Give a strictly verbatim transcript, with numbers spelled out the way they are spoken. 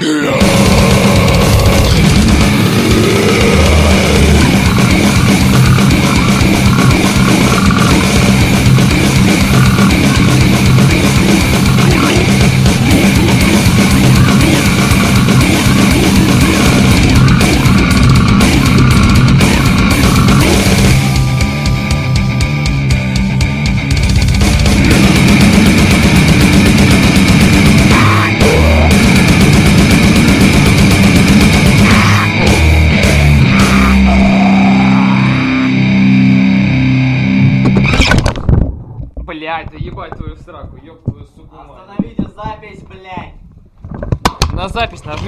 Блять, да ебать твою сраку, ёб твою суку. Остановите запись, блядь! На запись нажми.